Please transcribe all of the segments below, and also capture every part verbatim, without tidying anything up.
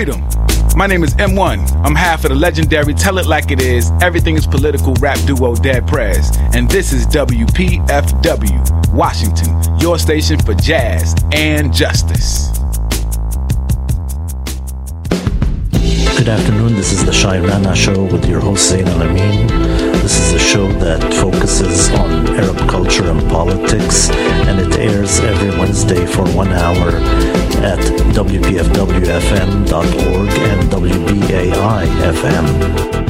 Freedom. My name is M one. I'm half of the legendary Tell It Like It Is, Everything is Political rap duo Dead Prez. And this is W P F W, Washington, your station for jazz and justice. Good afternoon, this is the Shai Rana Show with your host Zain Al-Amin. This is a show that focuses on Arab culture and politics, and it airs every Wednesday for one hour at W P F W F M dot org and W B A I F M.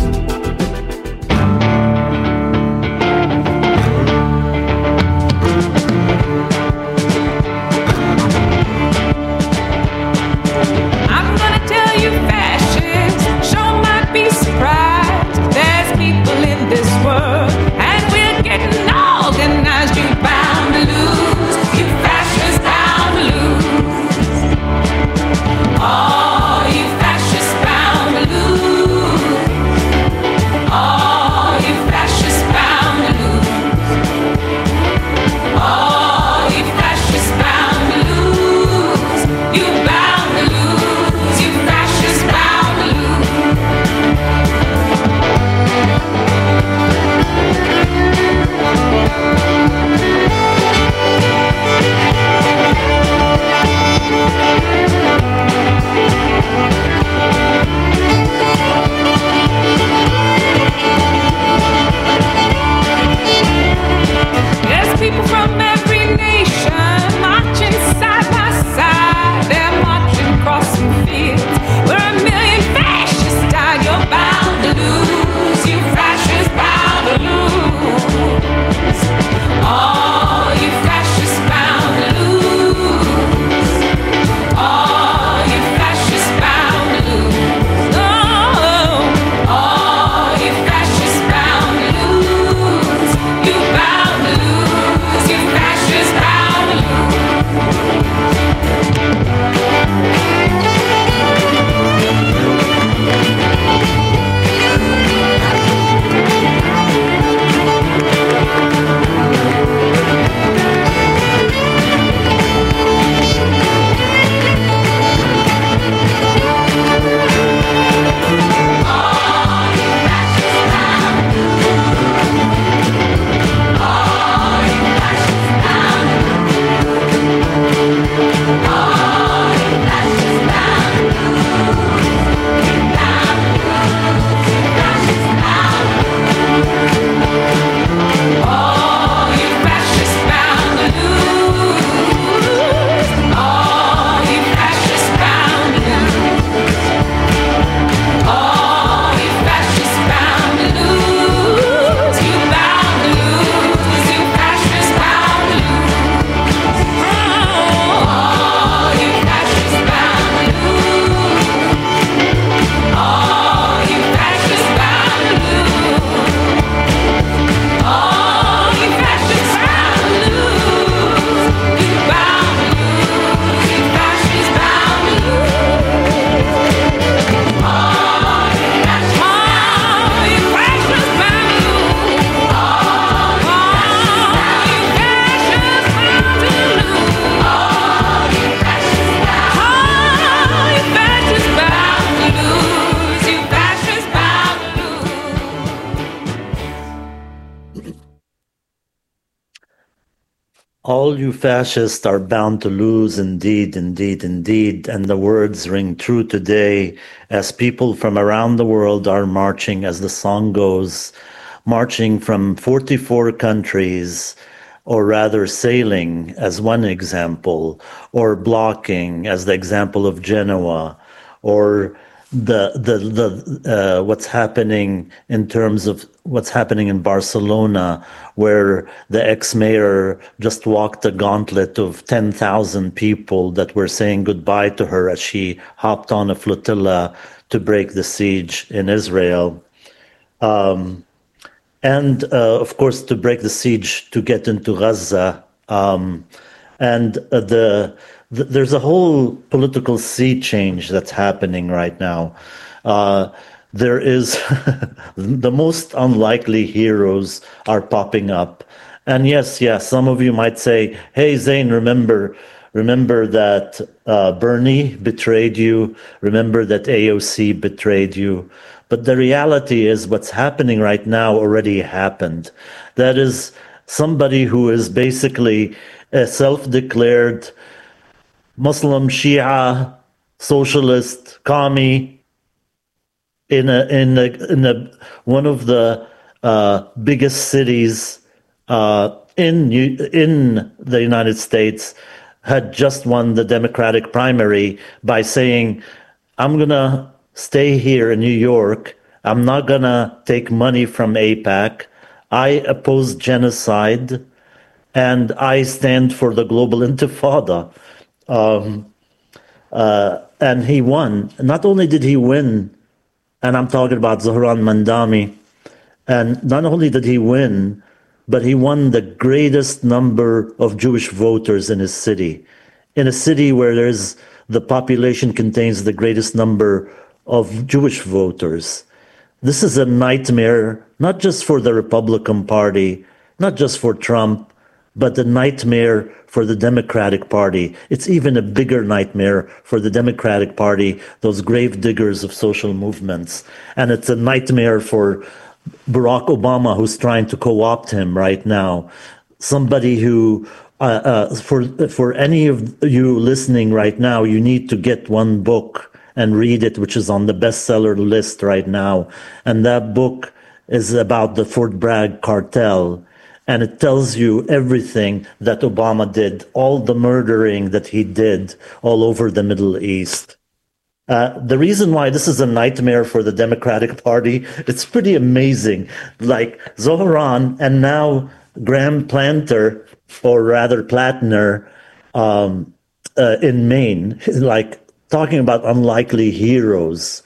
All you fascists are bound to lose, indeed, indeed, indeed. And the words ring true today as people from around the world are marching, as the song goes, marching from forty-four countries, or rather sailing as one example, or blocking as the example of Genoa, or the the the uh, what's happening in terms of what's happening in Barcelona, where the ex-mayor just walked the gauntlet of ten thousand people that were saying goodbye to her as she hopped on a flotilla to break the siege in Israel. Um, and uh, of course, to break the siege to get into Gaza. Um, and uh, the there's a whole political sea change that's happening right now. Uh, there is the most unlikely heroes are popping up. And yes, yes, some of you might say, hey, Zain, remember, Remember that uh, Bernie betrayed you. Remember that A O C betrayed you. But the reality is what's happening right now already happened. That is somebody who is basically a self-declared Muslim, Shia, socialist, commie, in a in a, in a one of the uh, biggest cities uh, in in the United States, had just won the Democratic primary by saying, "I'm gonna stay here in New York. I'm not gonna take money from AIPAC. I oppose genocide, and I stand for the global intifada." Um, uh, and he won. Not only did he win, and I'm talking about Zohran Mandami, and not only did he win, but he won the greatest number of Jewish voters in his city. In a city where there's the population contains the greatest number of Jewish voters. This is a nightmare, not just for the Republican Party, not just for Trump, but a nightmare for the Democratic Party. It's even a bigger nightmare for the Democratic Party, those grave diggers of social movements. And it's a nightmare for Barack Obama, who's trying to co-opt him right now. Somebody who, uh, uh, for, for any of you listening right now, you need to get one book and read it, which is on the bestseller list right now. And that book is about the Fort Bragg cartel. And it tells you everything that Obama did, all the murdering that he did all over the Middle East. Uh, the reason why this is a nightmare for the Democratic Party, it's pretty amazing. Like Zohran and now Graham Planter, or rather Platner, um, uh, in Maine, like talking about unlikely heroes.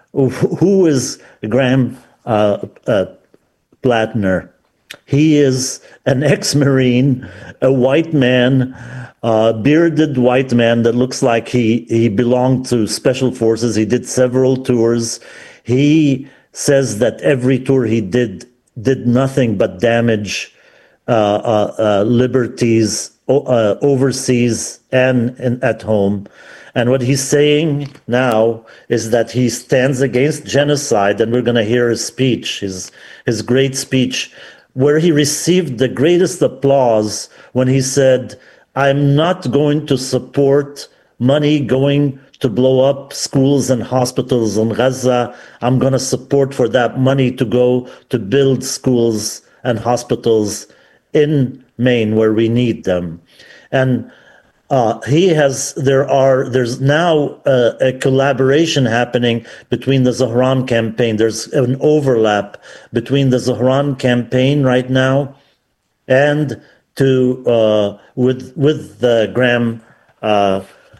Who is Graham uh, uh, Platner? He is an ex-Marine, a white man, a bearded white man that looks like he, he belonged to special forces. He did several tours. He says that every tour he did did nothing but damage uh, uh, uh, liberties uh, overseas and, and at home. And what he's saying now is that he stands against genocide, and we're going to hear his speech, his his great speech, where he received the greatest applause when he said, "I'm not going to support money going to blow up schools and hospitals in Gaza. I'm going to support for that money to go to build schools and hospitals in Maine where we need them." And Uh, he has, there are, there's now uh, a collaboration happening between the Zohran campaign. There's an overlap between the Zohran campaign right now and to, uh, with, with the Graham uh,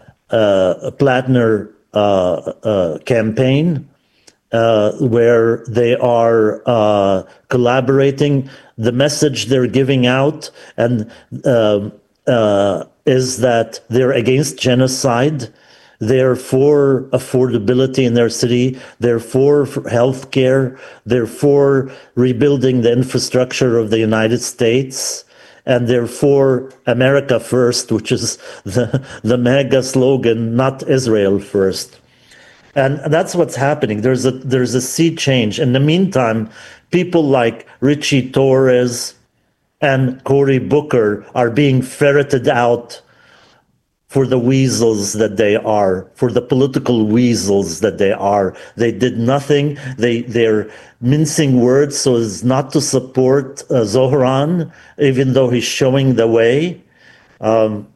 uh, Platner uh, uh, campaign, uh, where they are uh, collaborating. The message they're giving out and uh, uh, is that they're against genocide, they're for affordability in their city, they're for health care, they're for rebuilding the infrastructure of the United States, and they're for America first, which is the, the mega slogan, not Israel first. And that's what's happening. There's a there's a sea change. In the meantime, people like Richie Torres and Cory Booker are being ferreted out for the weasels that they are, for the political weasels that they are. They did nothing. They, they're mincing words so as not to support uh, Zohran, even though he's showing the way. Um,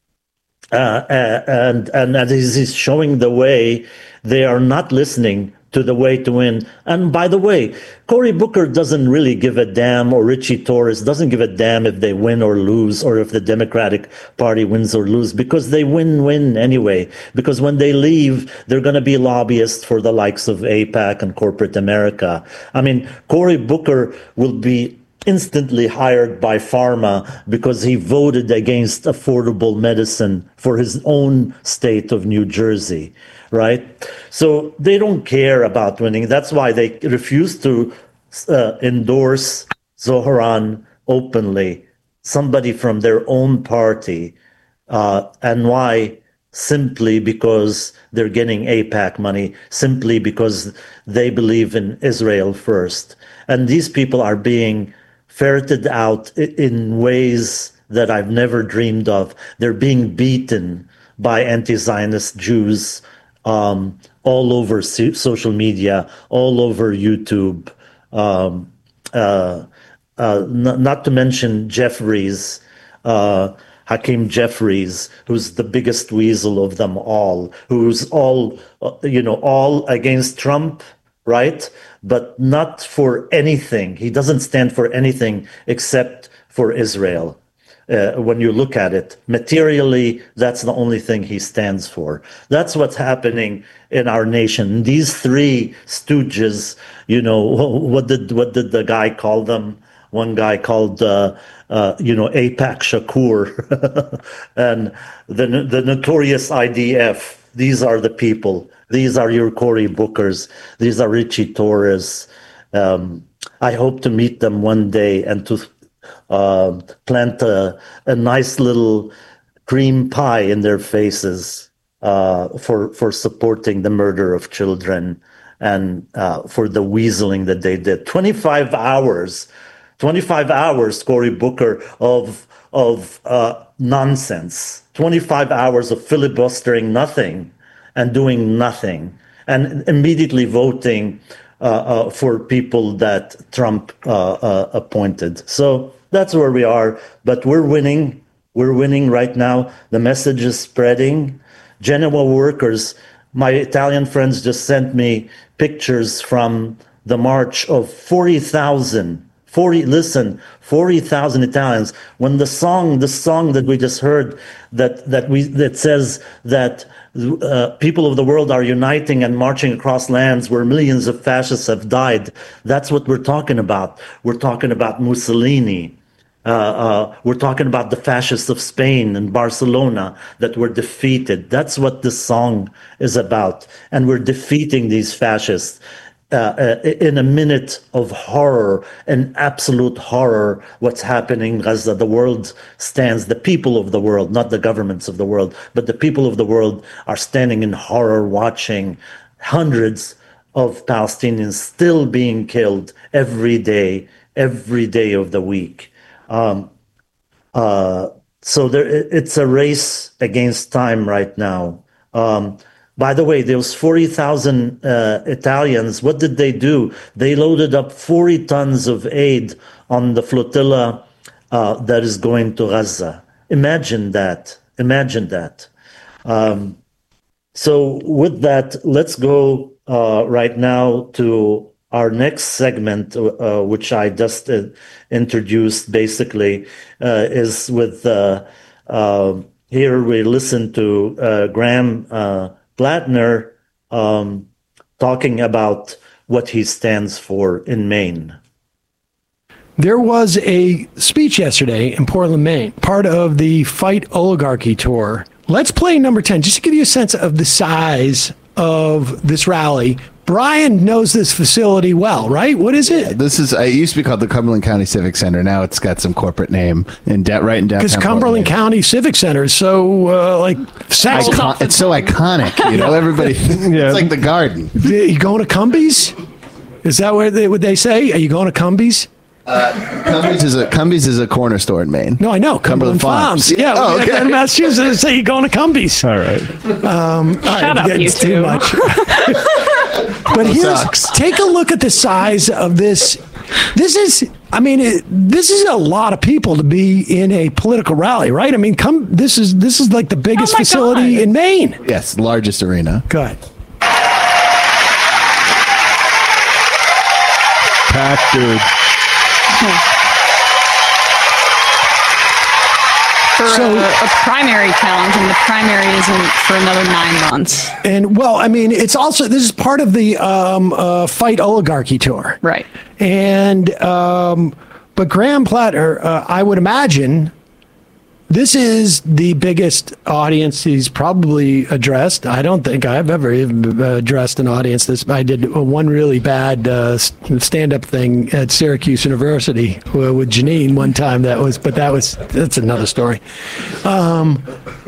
uh, and, and as he's showing the way, they are not listening to the way to win. And by the way, Cory Booker doesn't really give a damn, or Richie Torres doesn't give a damn if they win or lose, or if the Democratic Party wins or lose, because they win-win anyway. Because when they leave, they're going to be lobbyists for the likes of AIPAC and corporate America. I mean, Cory Booker will be instantly hired by pharma because he voted against affordable medicine for his own state of New Jersey. Right? So they don't care about winning. That's why they refuse to uh, endorse Zohran openly, somebody from their own party. Uh, and why? Simply because they're getting AIPAC money, simply because they believe in Israel first. And these people are being ferreted out in ways that I've never dreamed of. They're being beaten by anti-Zionist Jews um, all over social media, all over YouTube. Um, uh, uh, n- not to mention Jeffries, uh, Hakeem Jeffries, who's the biggest weasel of them all, who's all, uh, you know, all against Trump, right? But not for anything. He doesn't stand for anything except for Israel. Uh, when you look at it, materially, that's the only thing he stands for. That's what's happening in our nation. These three stooges, you know, what did what did the guy call them? One guy called, uh, uh, you know, AIPAC Shakur, and the the notorious I D F. These are the people. These are your Cory Bookers. These are Richie Torres. Um, I hope to meet them one day and to uh, plant a, a nice little cream pie in their faces uh, for for supporting the murder of children and uh, for the weaseling that they did. twenty-five hours. twenty-five hours, Cory Booker, of of uh, nonsense. twenty-five hours of filibustering nothing and doing nothing and immediately voting uh, uh, for people that Trump uh, uh, appointed. So that's where we are. But we're winning. We're winning right now. The message is spreading. Genoa workers, my Italian friends just sent me pictures from the march of forty thousand. forty, listen, forty thousand Italians. When the song, the song that we just heard, that that we that says that uh, people of the world are uniting and marching across lands where millions of fascists have died. That's what we're talking about. We're talking about Mussolini. Uh, uh, we're talking about the fascists of Spain and Barcelona that were defeated. That's what this song is about. And we're defeating these fascists. Uh, uh, in a minute of horror, an absolute horror, what's happening in Gaza. The world stands, the people of the world, not the governments of the world, but the people of the world are standing in horror watching hundreds of Palestinians still being killed every day, every day of the week. Um, uh, so there, it's a race against time right now. Um, By the way, those forty thousand uh, Italians, what did they do? They loaded up forty tons of aid on the flotilla uh, that is going to Gaza. Imagine that. Imagine that. Um, so with that, let's go uh, right now to our next segment, uh, which I just uh, introduced basically, uh, is with, uh, uh, here we listen to uh, Graham uh, Plattner um, talking about what he stands for in Maine. There was a speech yesterday in Portland, Maine, part of the Fight Oligarchy tour. Let's play number ten, just to give you a sense of the size of this rally. Brian knows this facility well, right? What is it? This is, it used to be called the Cumberland County Civic Center. Now it's got some corporate name in de- right in downtown. Because Cumberland Portland. County Civic Center is so, uh, like, sexy. Icon- it's so iconic, you know, everybody, yeah. It's like the Garden. Are you going to Cumbies? Is that what they, what they say? Are you going to Cumbies? Uh, Cumbies is a Cumbies is a corner store in Maine. No, I know Cumberland, Cumberland Farms. Farms. Yeah, oh, okay. In Massachusetts, say you're going to Cumbies. All right. Um, Shut up, you two. Too much. But here's, sucks. Take a look at the size of this. This is, I mean, it, this is a lot of people to be in a political rally, right? I mean, come. This is this is like the biggest oh facility God. in Maine. Yes, largest arena. Good. Packed, dude. For So- a, a primary challenge, and the primary isn't for another nine months. And well, I mean, it's also this is part of the um, uh, Fight Oligarchy tour, Right. And um, but Graham Plattner, uh, I would imagine This is the biggest audience he's probably addressed. I don't think I've ever even addressed an audience this. I did one really bad uh, stand-up thing at Syracuse University with Janine one time. That was, but that was that's another story. Um,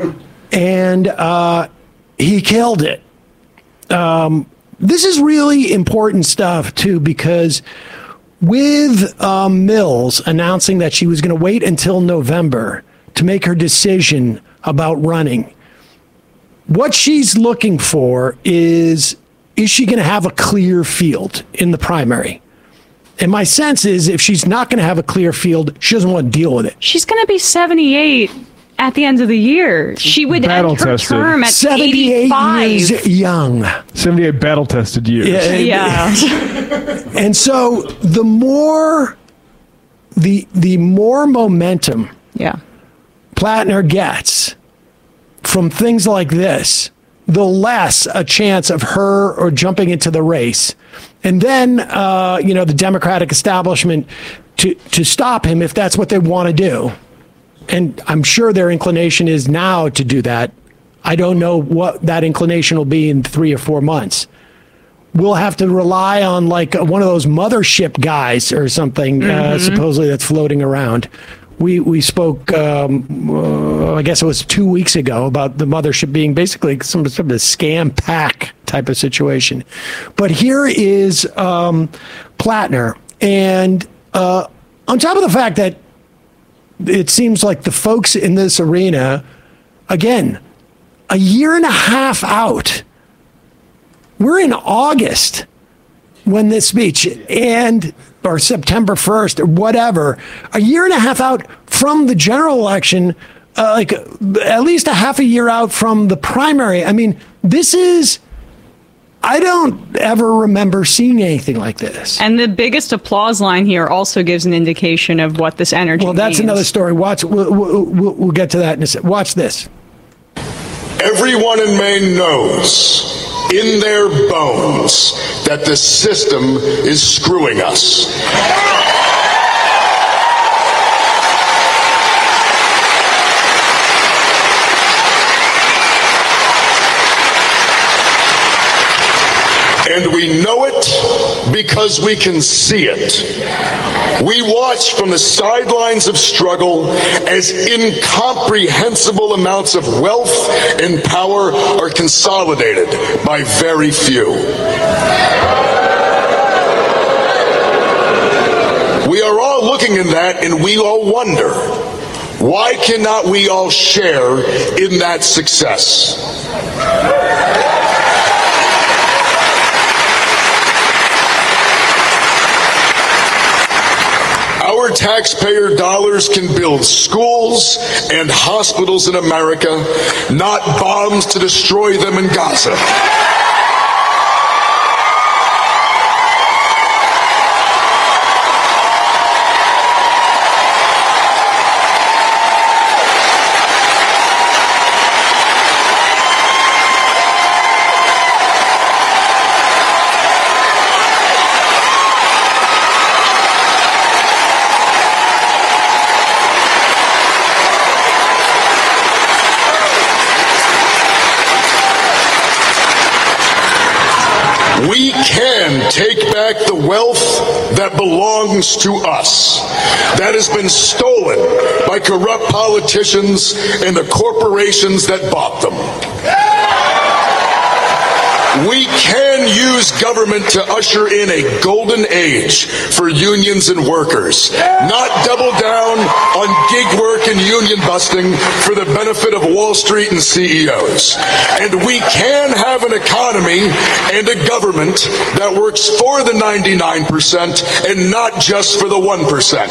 and uh, he killed it. Um, this is really important stuff too, because with um, Mills announcing that she was going to wait until November to make her decision about running, what she's looking for is, is she going to have a clear field in the primary? And my sense is if she's not going to have a clear field, she doesn't want to deal with it. She's going to be seventy-eight at the end of the year. She would Battle end her tested. term at seventy-eight eighty-five. years young. seventy-eight battle-tested years. Yeah. Yeah. And so the more, the the more momentum Yeah. Plattner gets from things like this, the less a chance of her or jumping into the race. And then, uh, you know, the Democratic establishment to, to stop him if that's what they want to do. And I'm sure their inclination is now to do that. I don't know what that inclination will be in three or four months. We'll have to rely on like one of those mothership guys or something, mm-hmm. uh, supposedly that's floating around. We we spoke, um, uh, I guess it was two weeks ago, about the mothership being basically some sort of a scam pack type of situation. But here is um, Plattner. And uh, on top of the fact that it seems like the folks in this arena, again, a year and a half out, we're in August when this speech, and or September first or whatever, a year and a half out from the general election, uh, like at least a half a year out from the primary. I mean, this is, I don't ever remember seeing anything like this. And the biggest applause line here also gives an indication of what this energy Well, that's means. another story. Watch, we'll, we'll, we'll get to that in a second. Watch this. Everyone in Maine knows in their bones that the system is screwing us. And we know it because we can see it. We watch from the sidelines of struggle as incomprehensible amounts of wealth and power are consolidated by very few. We are all looking at that and we all wonder, why cannot we all share in that success? Our taxpayer dollars can build schools and hospitals in America, not bombs to destroy them in Gaza. We can take back the wealth that belongs to us, that has been stolen by corrupt politicians and the corporations that bought them. We can use government to usher in a golden age for unions and workers, not double down on gig work and union busting for the benefit of Wall Street and C E Os. And we can have an economy and a government that works for the ninety-nine percent and not just for the one percent.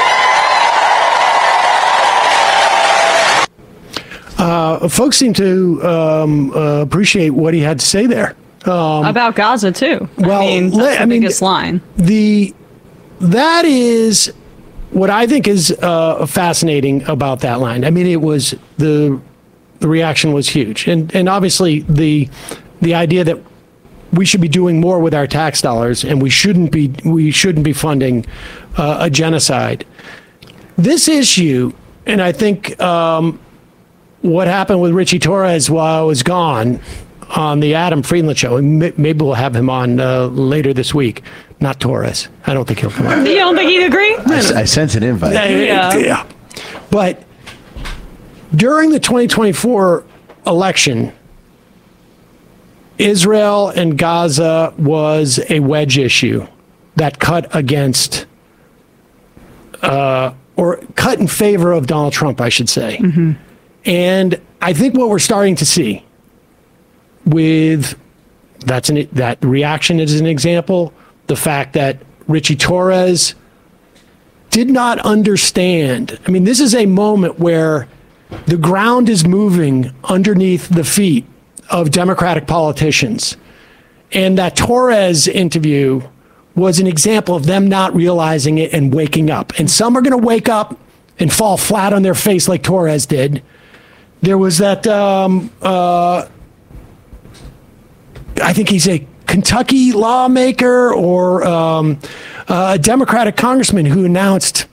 Uh, folks seem to um, uh, appreciate what he had to say there. Um, About Gaza, too. Well, I mean, that's let- the I mean, biggest line. The that is what I think is uh, fascinating about that line. I mean, it was the the reaction was huge, and and obviously the the idea that we should be doing more with our tax dollars, and we shouldn't be we shouldn't be funding uh, a genocide. This issue and I think um, what happened with Richie Torres while I was gone on the Adam Friedland show, and maybe we'll have him on uh, later this week. Not Torres. I don't think he'll come on. You don't think he'd agree? I, I sense an invite. Yeah. yeah. But during the twenty twenty-four election, Israel and Gaza was a wedge issue that cut against, uh, or cut in favor of Donald Trump, I should say. Mm-hmm. And I think what we're starting to see with that's an that reaction is an example. The fact that Richie Torres did not understand. I mean, this is a moment where the ground is moving underneath the feet of Democratic politicians. And that Torres interview was an example of them not realizing it and waking up. And some are going to wake up and fall flat on their face like Torres did. There was that, um, uh, I think he's a Kentucky lawmaker or um, a Democratic congressman who announced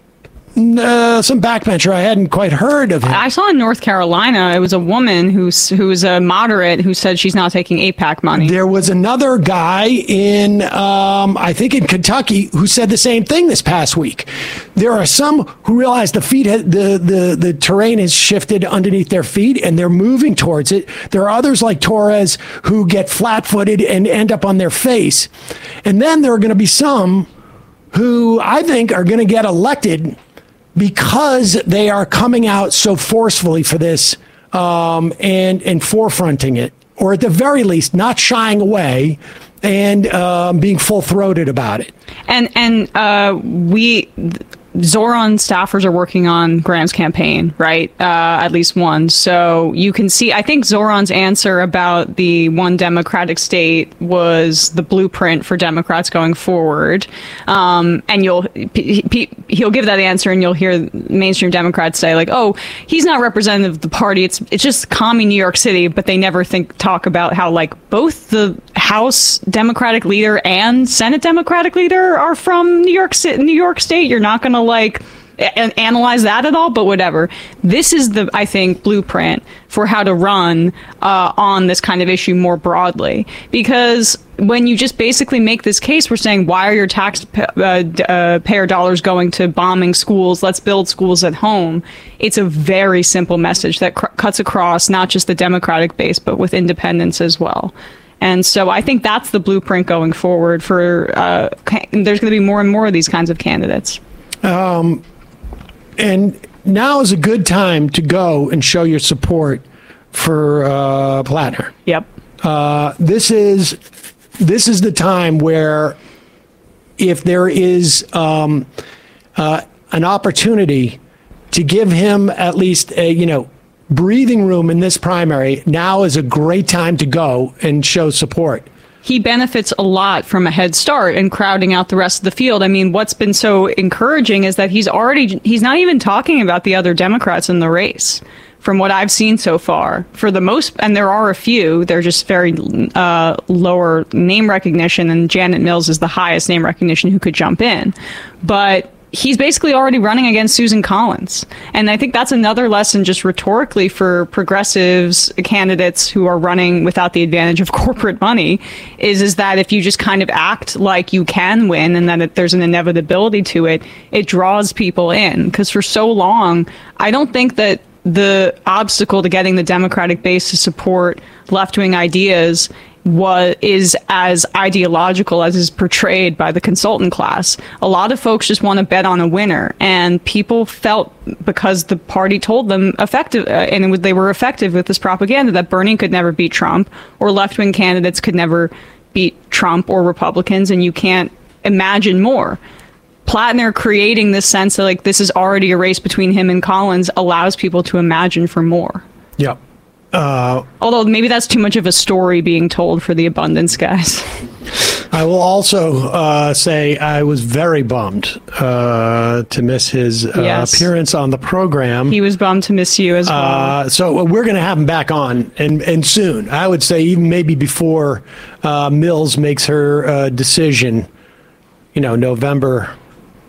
uh, some backbencher. I hadn't quite heard of him. I saw in North Carolina, it was a woman who's who's a moderate who said she's not taking AIPAC money. There was another guy in, um, I think in Kentucky, who said the same thing this past week. There are some who realize the feet, ha- the, the, the terrain has shifted underneath their feet and they're moving towards it. There are others like Torres who get flat-footed and end up on their face. And then there are going to be some who I think are going to get elected because they are coming out so forcefully for this um, and, and forefronting it, or at the very least, not shying away and um, being full-throated about it. And and uh, we, Zoran staffers are working on Graham's campaign, right? Uh, at least one. So you can see, I think Zoran's answer about the one Democratic state was the blueprint for Democrats going forward. Um, and you'll, he, he, he'll give that answer and you'll hear mainstream Democrats say like, oh, he's not representative of the party. It's, it's just commie New York City, but they never think, talk about how like both the House Democratic leader and Senate Democratic leader are from New York City, New York State. You're not going to like a- analyze that at all, but whatever. This is the, I think, blueprint for how to run uh, on this kind of issue more broadly. Because when you just basically make this case, we're saying, why are your taxpayer uh, uh, payer dollars going to bombing schools? Let's build schools at home. It's a very simple message that cr- cuts across not just the Democratic base, but with independents as well. And so I think that's the blueprint going forward for, uh, ca- there's going to be more and more of these kinds of candidates. Um, and now is a good time to go and show your support for uh, Plattner. Yep. Uh, this is this is the time where if there is um, uh, an opportunity to give him at least a, you know, breathing room in this primary, now is a great time to go and show support. He benefits a lot from a head start and crowding out the rest of the field. I mean, what's been so encouraging is that he's already, he's not even talking about the other Democrats in the race from what I've seen so far. For the most, and there are a few, they're just very uh, lower name recognition, and Janet Mills is the highest name recognition who could jump in. But he's basically already running against Susan Collins. And I think that's another lesson just rhetorically for progressives candidates who are running without the advantage of corporate money is, is that if you just kind of act like you can win and that it, there's an inevitability to it, it draws people in. Because for so long, I don't think that the obstacle to getting the Democratic base to support left-wing ideas was is as ideological as is portrayed by the consultant class. A lot of folks just want to bet on a winner, and people felt, because the party told them effective, uh, and it was, they were effective with this propaganda, that Bernie could never beat Trump, or left-wing candidates could never beat Trump or Republicans, and you can't imagine more. Plattner creating this sense that like this is already a race between him and Collins allows people to imagine for more. Yep. Uh, Although maybe that's too much of a story being told for the abundance guys. I will also uh, say I was very bummed uh, to miss his uh, Yes. appearance on the program. He was bummed to miss you as well. Uh, so we're going to have him back on, and, and soon. I would say even maybe before uh, Mills makes her uh, decision, you know, November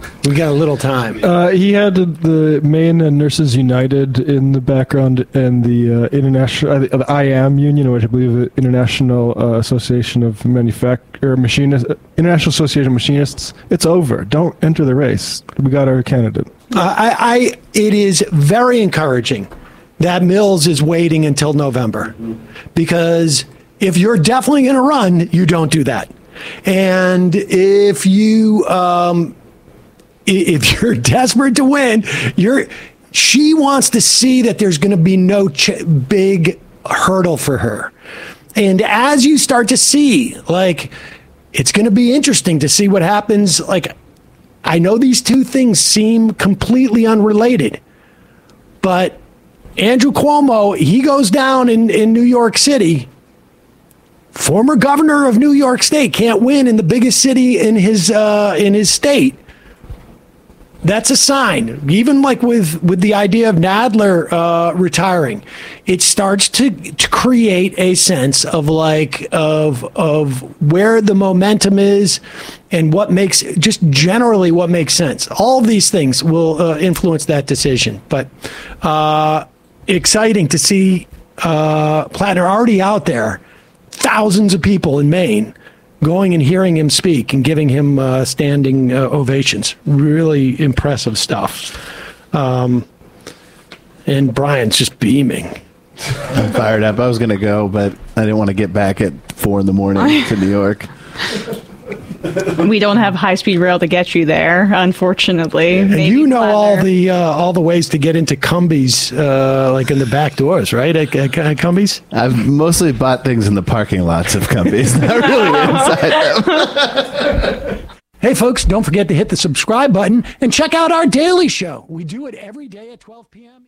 We got a little time. Uh, he had the Maine and Nurses United in the background and the uh, international, uh, the I A M Union, which I believe is the International uh, Association of Manufacturer Machinists, International Association of Machinists. It's over. Don't enter the race. We got our candidate. Uh, I, I, it is very encouraging that Mills is waiting until November, because if you're definitely going to run, you don't do that. And if you, um, if you're desperate to win, you're, she wants to see that there's going to be no ch- big hurdle for her. And as you start to see, like, it's going to be interesting to see what happens. Like, I know these two things seem completely unrelated, but Andrew Cuomo, he goes down in, in New York City. Former governor of New York State can't win in the biggest city in his uh, in his state. That's a sign. Even like with, with the idea of Nadler uh, retiring, it starts to, to create a sense of like of of where the momentum is and what makes just generally what makes sense. All of these things will uh, influence that decision. But uh, exciting to see uh, Plattner already out there. Thousands of people in Maine going and hearing him speak and giving him uh, standing uh, ovations. Really impressive stuff. Um, and Brian's just beaming. I'm fired up. I was going to go, but I didn't want to get back at four in the morning to New York. We don't have high-speed rail to get you there, unfortunately. And Maybe you know all Plattner. the uh, all the ways to get into Cumbies, uh, like in the back doors, right? At, at, at Cumbies? I've mostly bought things in the parking lots of Cumbies, not really inside them. Hey, folks, don't forget to hit the subscribe button and check out our daily show. We do it every day at twelve p.m.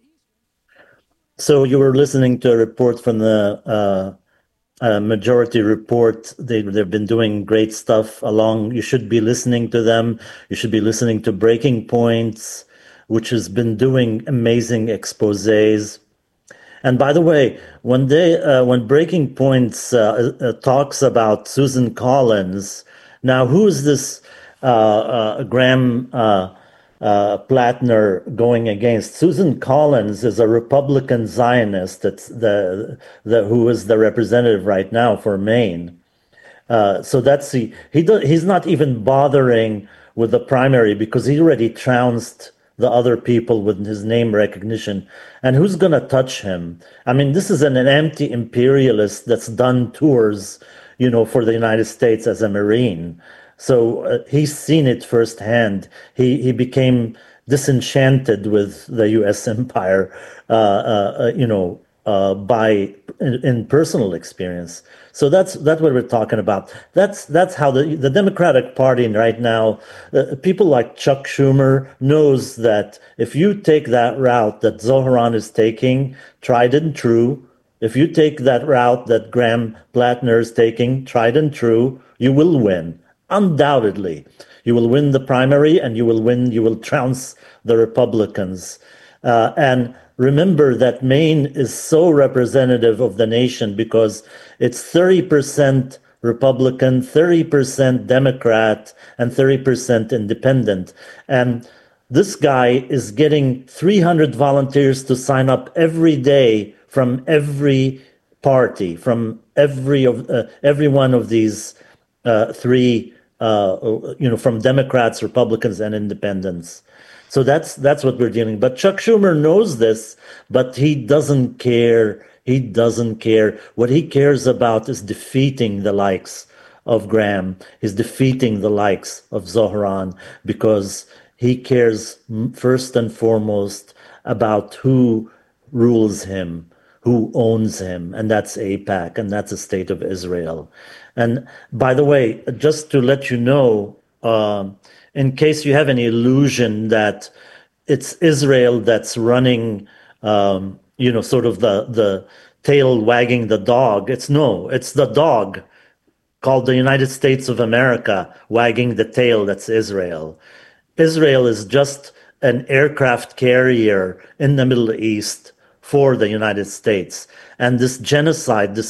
So you were listening to a report from the uh, uh, Majority Report. They, they've been doing great stuff along. You should be listening to them. You should be listening to Breaking Points, which has been doing amazing exposés. And by the way, when they uh, when Breaking Points uh, uh, talks about Susan Collins, now who's this uh, uh, Graham uh, uh, Plattner going against? Susan Collins is a Republican Zionist that's the, the who is the representative right now for Maine. Uh, so that's the he do, he's not even bothering with the primary because he already trounced the other people with his name recognition. And who's going to touch him? I mean, this is an, an anti-imperialist that's done tours, you know, for the United States as a Marine. So uh, he's seen it firsthand. He he became disenchanted with the U S empire, uh, uh, you know, uh, by in, in personal experience. So that's that's what we're talking about. That's that's how the the Democratic Party right now, uh, people like Chuck Schumer knows that if you take that route that Zohran is taking, tried and true. If you take that route that Graham Plattner is taking, tried and true, you will win. Undoubtedly, you will win the primary, and you will win. You will trounce the Republicans. Uh, and remember that Maine is so representative of the nation because it's thirty percent Republican, thirty percent Democrat, and thirty percent independent. And this guy is getting three hundred volunteers to sign up every day from every party, from every of uh, every one of these uh, three. Uh, you know, from Democrats, Republicans, and Independents. So that's that's what we're dealing. But Chuck Schumer knows this, but he doesn't care. He doesn't care. What he cares about is defeating the likes of Graham. He's defeating the likes of Zohran because he cares first and foremost about who rules him, who owns him, and that's AIPAC, and that's the State of Israel. And by the way, just to let you know, uh, in case you have any illusion that it's Israel that's running, um, you know, sort of the, the tail wagging the dog, it's no, it's the dog called the United States of America wagging the tail, that's Israel. Israel is just an aircraft carrier in the Middle East for the United States. And this genocide, this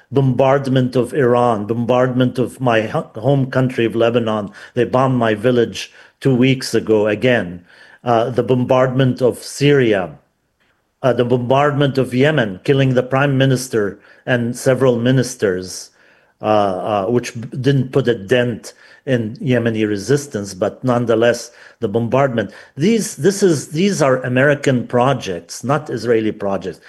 bombardment of Iran, bombardment of my home country of Lebanon. They bombed my village two weeks ago again. Uh, the bombardment of Syria, uh, the bombardment of Yemen, killing the prime minister and several ministers, uh, uh, which didn't put a dent in Yemeni resistance, but nonetheless, the bombardment. These, this is, these are American projects, not Israeli projects.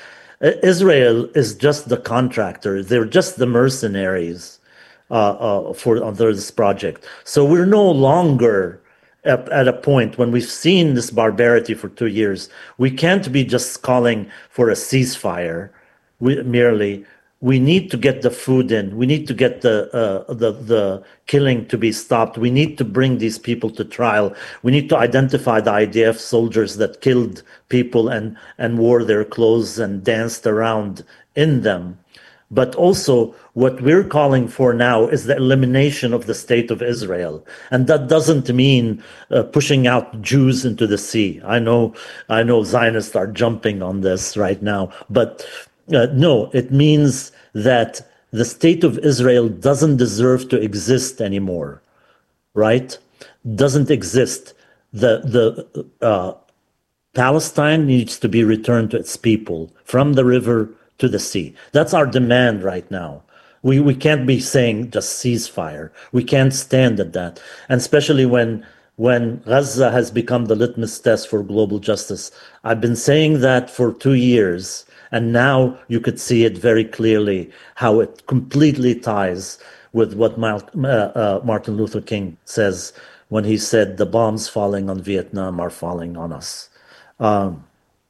Israel is just the contractor. They're just the mercenaries uh, uh, for under this project. So we're no longer at, at a point when we've seen this barbarity for two years. We can't be just calling for a ceasefire. We, merely, we need to get the food in. We need to get the uh, the the killing to be stopped. We need to bring these people to trial. We need to identify the I D F soldiers that killed people and and wore their clothes and danced around in them. But also, what we're calling for now is the elimination of the state of Israel, and that doesn't mean uh, pushing out Jews into the sea. I know, I know, Zionists are jumping on this right now, but uh, no, it means that the state of Israel doesn't deserve to exist anymore, right? Doesn't exist. The the uh, Palestine needs to be returned to its people from the river to the sea. That's our demand right now. We we can't be saying just ceasefire. We can't stand at that. And especially when when Gaza has become the litmus test for global justice. I've been saying that for two years, and now you could see it very clearly how it completely ties with what uh, uh, Martin Luther King says when he said the bombs falling on Vietnam are falling on us. Um,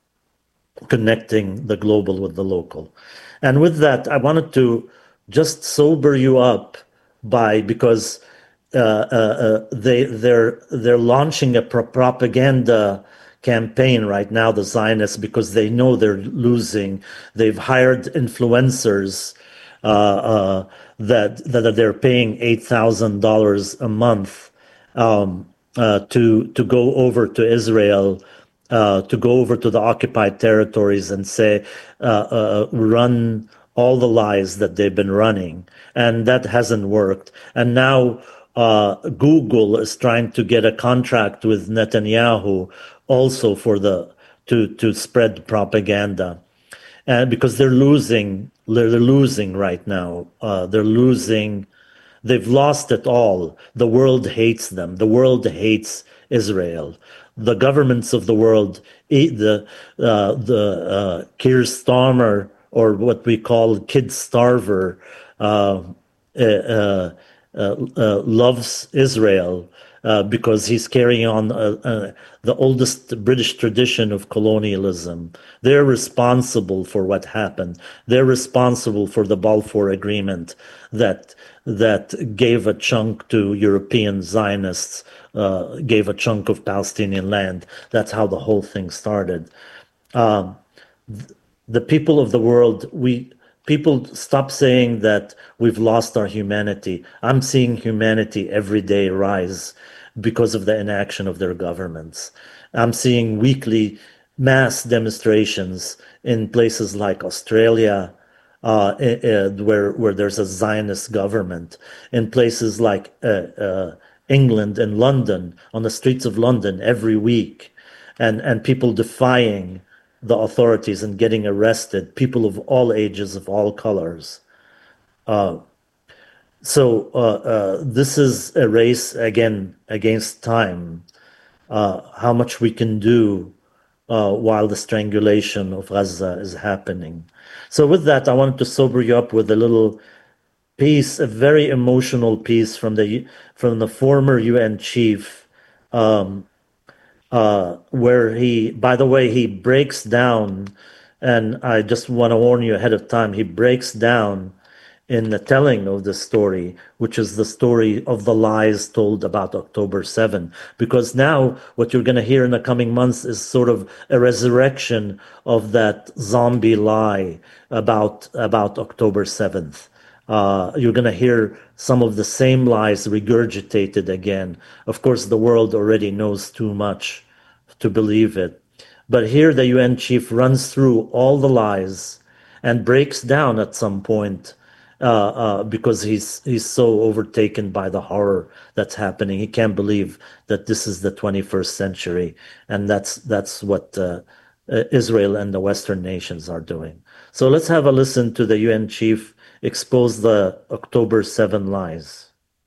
connecting the global with the local. And with that, I wanted to just sober you up by, because uh, uh, uh, they, they're, they're launching a pro- propaganda campaign right now, the Zionists, because they know they're losing. They've hired influencers uh, uh, that, that they're paying eight thousand dollars a month um, uh, to, to go over to Israel, Uh, to go over to the occupied territories and say, uh, uh, run all the lies that they've been running. And that hasn't worked. And now uh, Google is trying to get a contract with Netanyahu also for the to, to spread propaganda. And because they're losing, they're losing right now. Uh, they're losing, they've lost it all. The world hates them. The world hates Israel. The governments of the world, the uh, the uh, Keir Starmer, or what we call Kid Starver, uh, uh, uh, uh, loves Israel uh, because he's carrying on uh, uh, the oldest British tradition of colonialism. They're responsible for what happened. They're responsible for the Balfour Agreement that that gave a chunk to European Zionists. Uh, gave a chunk of Palestinian land. That's how the whole thing started. Um, th- the people of the world, we people stop saying that we've lost our humanity. I'm seeing humanity every day rise because of the inaction of their governments. I'm seeing weekly mass demonstrations in places like Australia, uh, uh, where where there's a Zionist government, in places like uh, uh, England and London, on the streets of London every week, and, and people defying the authorities and getting arrested, people of all ages, of all colors. Uh, so uh, uh, this is a race, again, against time, uh, how much we can do uh, while the strangulation of Gaza is happening. So with that, I wanted to sober you up with a little piece, a very emotional piece from the from the former U N chief, um, uh, where he, by the way, he breaks down, and I just want to warn you ahead of time, he breaks down in the telling of the story, which is the story of the lies told about October seventh. Because now what you're going to hear in the coming months is sort of a resurrection of that zombie lie about about October seventh. Uh, you're going to hear some of the same lies regurgitated again. Of course, the world already knows too much to believe it. But here the U N chief runs through all the lies and breaks down at some point uh, uh, because he's he's so overtaken by the horror that's happening. He can't believe that this is the twenty-first century, and that's that's what uh, uh, Israel and the Western nations are doing. So let's have a listen to the U N chief expose the October seventh lies.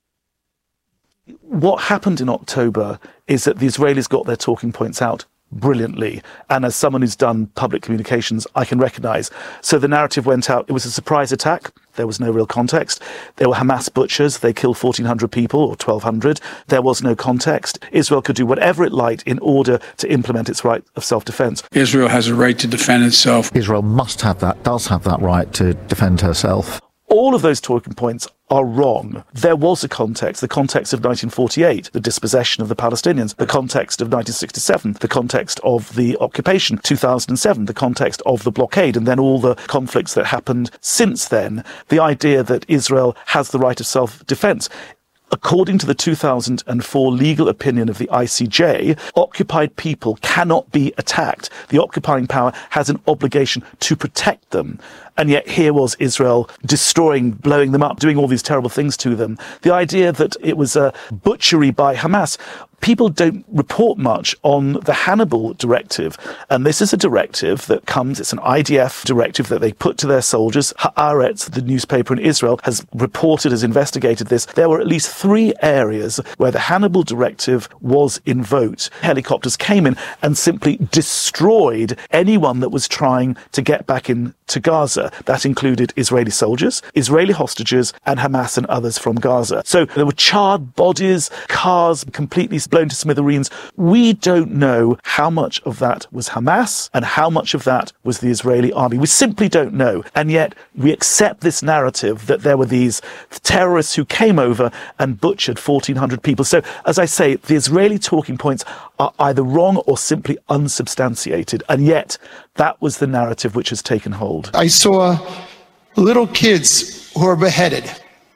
What happened in October is that the Israelis got their talking points out brilliantly. And as someone who's done public communications, I can recognize. So the narrative went out. It was a surprise attack. There was no real context. There were Hamas butchers. They killed fourteen hundred people or twelve hundred. There was no context. Israel could do whatever it liked in order to implement its right of self-defense. Israel has a right to defend itself. Israel must have that, does have that right to defend herself. All of those talking points are wrong. There was a context, the context of nineteen forty-eight, the dispossession of the Palestinians, the context of nineteen sixty-seven, the context of the occupation, two thousand seven, the context of the blockade, and then all the conflicts that happened since then. The idea that Israel has the right of self-defense. According to the two thousand four legal opinion of the I C J, occupied people cannot be attacked. The occupying power has an obligation to protect them. And yet here was Israel destroying, blowing them up, doing all these terrible things to them. The idea that it was a butchery by Hamas. People don't report much on the Hannibal Directive. And this is a directive that comes, it's an I D F directive that they put to their soldiers. Haaretz, the newspaper in Israel, has reported, has investigated this. There were at least three areas where the Hannibal Directive was invoked. Helicopters came in and simply destroyed anyone that was trying to get back into Gaza. That included Israeli soldiers, Israeli hostages, and Hamas and others from Gaza. So there were charred bodies, cars completely blown to smithereens. We don't know how much of that was Hamas and how much of that was the Israeli army. We simply don't know. And yet we accept this narrative that there were these terrorists who came over and butchered fourteen hundred people. So, as I say, the Israeli talking points are either wrong or simply unsubstantiated. And yet that was the narrative which has taken hold. I saw little kids who were beheaded.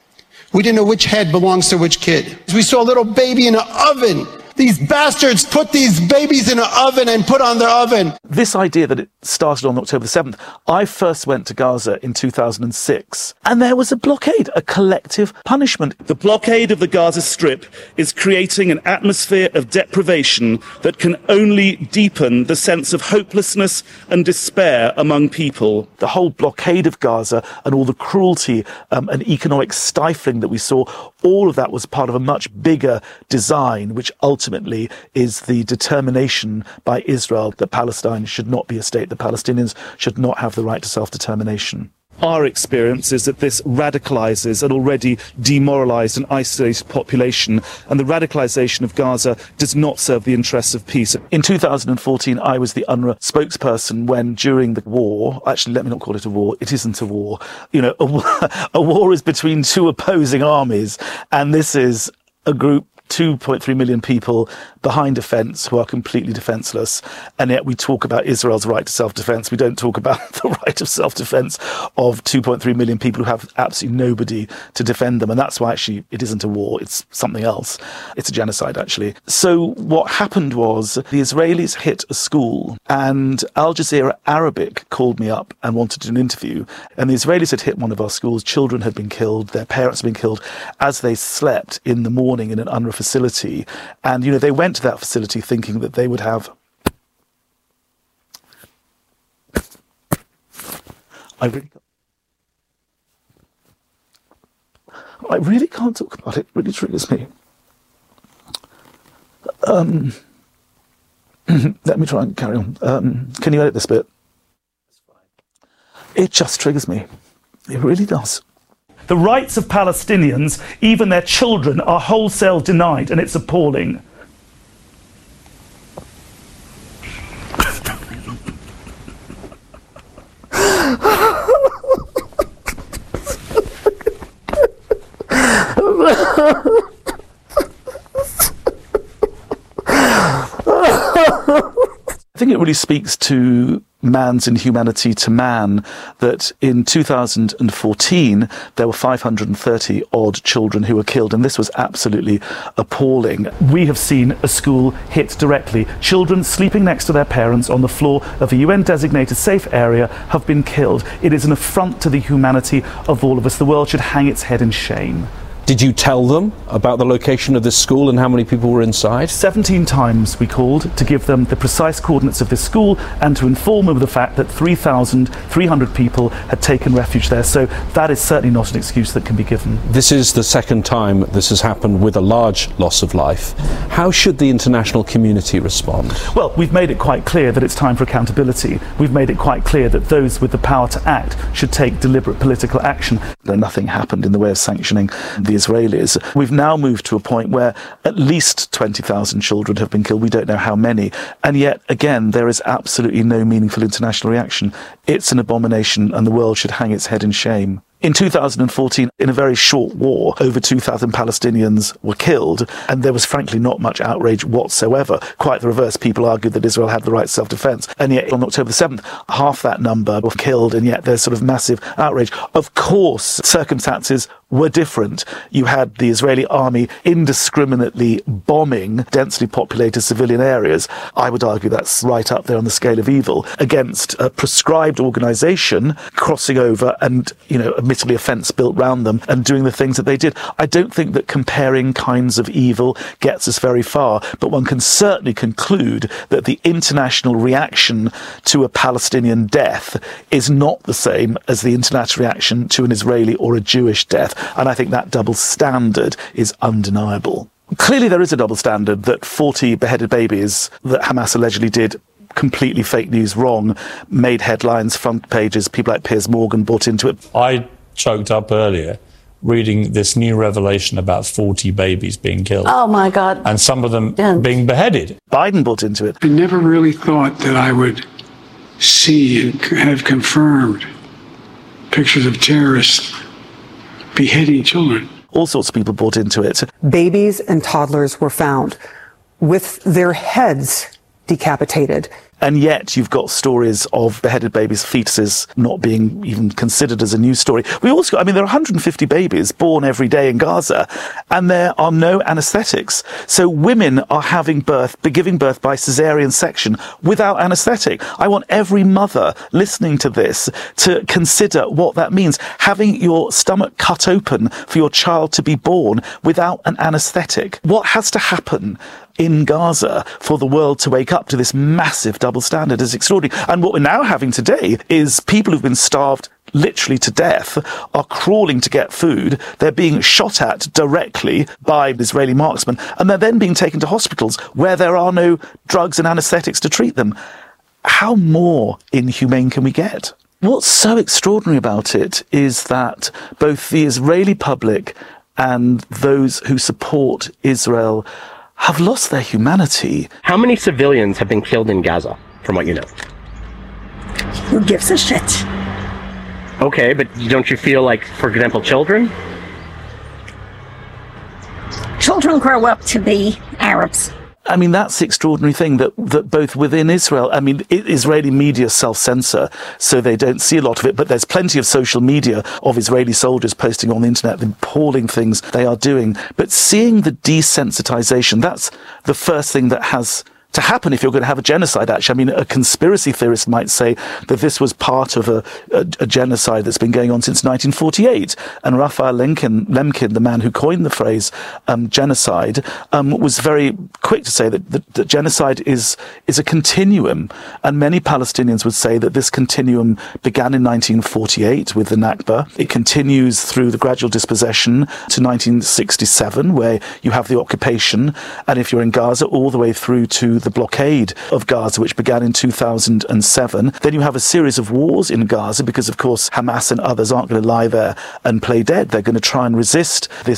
We didn't know which head belongs to which kid. We saw a little baby in an oven. These bastards put these babies in an oven and put on their oven. This idea that it started on October seventh, I first went to Gaza in two thousand six, and there was a blockade, a collective punishment. The blockade of the Gaza Strip is creating an atmosphere of deprivation that can only deepen the sense of hopelessness and despair among people. The whole blockade of Gaza and all the cruelty um, and economic stifling that we saw, all of that was part of a much bigger design, which ultimately Ultimately is the determination by Israel that Palestine should not be a state, the Palestinians should not have the right to self-determination. Our experience is that this radicalizes an already demoralized and isolated population, and the radicalization of Gaza does not serve the interests of peace. In two thousand fourteen, I was the UNRWA spokesperson when, during the war, actually, let me not call it a war, it isn't a war. You know, a war, a war is between two opposing armies, and this is a group, two point three million people behind a fence who are completely defenseless. And yet we talk about Israel's right to self-defense. We don't talk about the right of self-defense of two point three million people who have absolutely nobody to defend them. And that's why actually it isn't a war. It's something else. It's a genocide, actually. So what happened was the Israelis hit a school, and Al Jazeera Arabic called me up and wanted an interview. And the Israelis had hit one of our schools. Children had been killed. Their parents had been killed as they slept in the morning in an UNRWA facility. And, you know, they went to that facility thinking that they would have... I really can't... I really can't talk about it. It really triggers me. Um, let me try and carry on. Um, can you edit this bit? It just triggers me. It really does. The rights of Palestinians, even their children, are wholesale denied, and it's appalling. I think it really speaks to man's inhumanity to man that in two thousand fourteen there were five hundred thirty odd children who were killed, and this was absolutely appalling. We have seen a school hit directly. Children sleeping next to their parents on the floor of a U N designated safe area have been killed. It is an affront to the humanity of all of us. The world should hang its head in shame. Did you tell them about the location of this school and how many people were inside? seventeen times we called to give them the precise coordinates of this school and to inform them of the fact that three thousand three hundred people had taken refuge there. So that is certainly not an excuse that can be given. This is the second time this has happened with a large loss of life. How should the international community respond? Well, we've made it quite clear that it's time for accountability. We've made it quite clear that those with the power to act should take deliberate political action. Nothing happened in the way of sanctioning the Israelis. We've now moved to a point where at least twenty thousand children have been killed. We don't know how many. And yet, again, there is absolutely no meaningful international reaction. It's an abomination, and the world should hang its head in shame. In two thousand fourteen, in a very short war, over two thousand Palestinians were killed, and there was frankly not much outrage whatsoever. Quite the reverse. People argued that Israel had the right to self-defense. And yet, on October the seventh, half that number were killed, and yet there's sort of massive outrage. Of course, circumstances were different. You had the Israeli army indiscriminately bombing densely populated civilian areas. I would argue that's right up there on the scale of evil, against a prescribed organisation crossing over and, you know, admittedly a fence built round them and doing the things that they did. I don't think that comparing kinds of evil gets us very far, but one can certainly conclude that the international reaction to a Palestinian death is not the same as the international reaction to an Israeli or a Jewish death. And I think that double standard is undeniable. Clearly there is a double standard that forty beheaded babies that Hamas allegedly did completely fake news wrong, made headlines, front pages, people like Piers Morgan bought into it. I choked up earlier reading this new revelation about forty babies being killed. Oh my God. And some of them yeah. being beheaded. Biden bought into it. I never really thought that I would see and have confirmed pictures of terrorists beheading children. All sorts of people bought into it. Babies and toddlers were found with their heads decapitated. And yet you've got stories of beheaded babies, fetuses not being even considered as a news story. We also got, I mean, there are one hundred fifty babies born every day in Gaza, and there are no anaesthetics. So women are having birth, giving birth by caesarean section without anaesthetic. I want every mother listening to this to consider what that means. Having your stomach cut open for your child to be born without an anaesthetic. What has to happen in Gaza for the world to wake up to this massive double standard is extraordinary. And what we're now having today is people who've been starved literally to death are crawling to get food. They're being shot at directly by Israeli marksmen, and they're then being taken to hospitals where there are no drugs and anaesthetics to treat them. How more inhumane can we get? What's so extraordinary about it is that both the Israeli public and those who support Israel have lost their humanity. How many civilians have been killed in Gaza, from what you know? Who gives a shit? Okay, but don't you feel like, for example, children? Children grow up to be Arabs. I mean, that's the extraordinary thing, that, that both within Israel, I mean, Israeli media self-censor, so they don't see a lot of it, but there's plenty of social media of Israeli soldiers posting on the internet the appalling things they are doing. But seeing the desensitization, that's the first thing that has to happen if you're going to have a genocide, actually. I mean, a conspiracy theorist might say that this was part of a, a, a genocide that's been going on since nineteen forty-eight. And Raphael Lemkin, Lemkin the man who coined the phrase um, genocide, um, was very quick to say that, that, that genocide is, is a continuum. And many Palestinians would say that this continuum began in nineteen forty-eight with the Nakba. It continues through the gradual dispossession to nineteen sixty-seven, where you have the occupation. And if you're in Gaza, all the way through to the blockade of Gaza, which began in two thousand seven. Then you have a series of wars in Gaza because, of course, Hamas and others aren't going to lie there and play dead. They're going to try and resist this